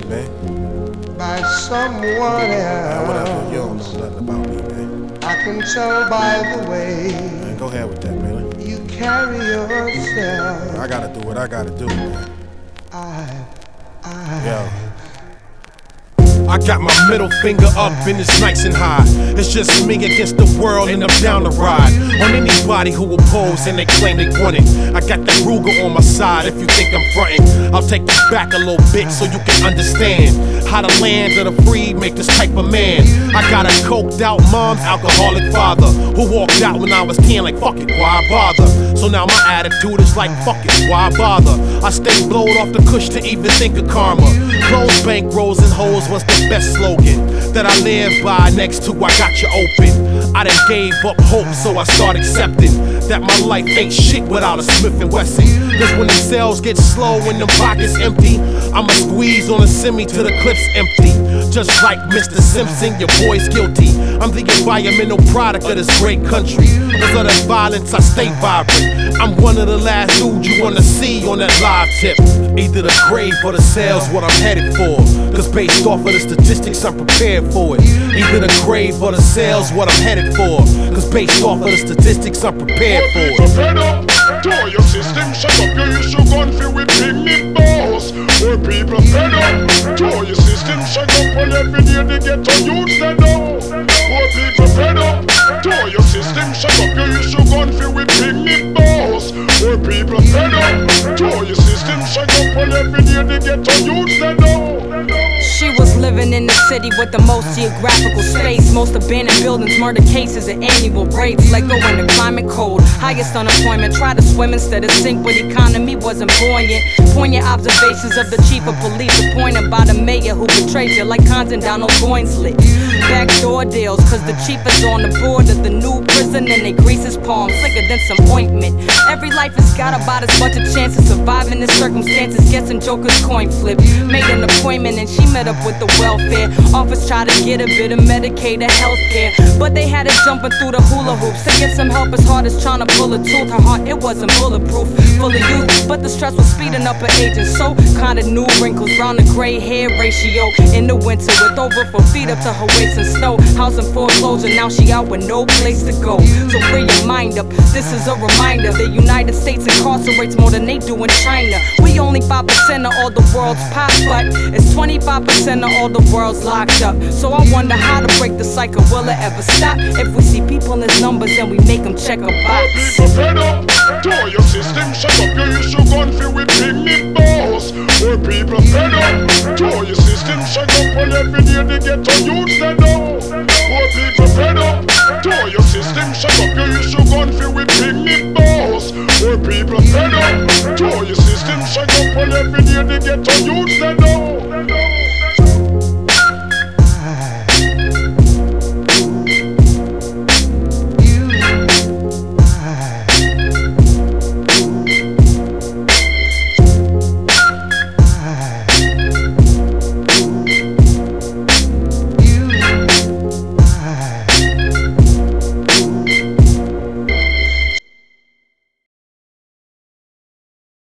shit, man. By someone else. Whatever, you don't know nothing about me, man. I can tell by the way Man, go ahead with that, man. you carry yourself. I gotta do what I gotta do, man. Yo. I got my middle finger up and it's nice and high. It's just me against the world and I'm down to ride on anybody who oppose and they claim they want it. I got that Ruger on my side if you think I'm frontin'. I'll take you back a little bit so you can understand how the land of the free make this type of man. I got a coked out mom's alcoholic father who walked out when I was 10 like fuck it, why bother? So now my attitude is like fuck it, why bother? I stay blowed off the kush to even think of karma. Close bankrolls and hoes was the best slogan that I live by. Next to I got you open. I done gave up hope, so I start accepting that my life ain't shit without a Smith & Wesson. Cause when the sales get slow and the pockets empty, I'ma squeeze on a semi till the clip's empty. Just like Mr. Simpson, your boy's guilty. I'm the environmental product of this great country. Cause of the violence, I stay vibrant. I'm one of the last dudes you wanna see on that live tip. Either the grave or the sales, what I'm headed for. Cause based off of the statistics, I'm prepared for it. Either the grave or the sales, what I'm headed for. Cause based off of the statistics, I'm prepared for it. Fed up, to your system, shut up, you issue gun for with picnic balls. Poor people fed up, to your system, shut up, and every day they get to youth stand up. Poor people fed up, to your system, shut up, you issue gun for with picnic balls. Poor people fed up, to your system, shut up, and every day they get to youth stand up. She was living in the city with the most geographical space. Most abandoned buildings, murder cases, and annual rapes. Let go when the climate cold. Highest unemployment. Try to swim instead of sink, but economy wasn't buoyant. Poignant observations of the chief of police, appointed by the mayor who betrayed you like Condon down on Goinslet. Backdoor deals, cause the chief is on the board of the new prison and they grease his palms slicker than some ointment. Every life has got about as much a chance of surviving the circumstances. Guessing Joker's coin flip. Made an appointment and she met up with the welfare office, tried to get a bit of Medicaid or healthcare, but they had her jumping through the hula hoops to get some help as hard as trying to pull a tooth. Her heart, it wasn't bulletproof, full of youth, but the stress was speeding up her age, and so kinda new wrinkles round the gray hair ratio. In the winter with over 4 feet up to her waist in snow, house in foreclosure, now she out with no place to go. So free your mind up, this is a reminder, the United States incarcerates more than they do in China. We only 5% of all the world's pop, but it's 25% of all the world's locked up. So I wonder how to break the cycle, will it ever stop? If we see people as numbers and we make them check a box. People fed up, to your system, shut up, you issue gun for with picnic balls. Poor people fed up, to your system, shut up, and every day they get to youth stand up. Poor people fed up, to your system, shut up, you issue gun for with picnic balls. Poor people fed up, to your system, shut up, and every day they get to youth stand up.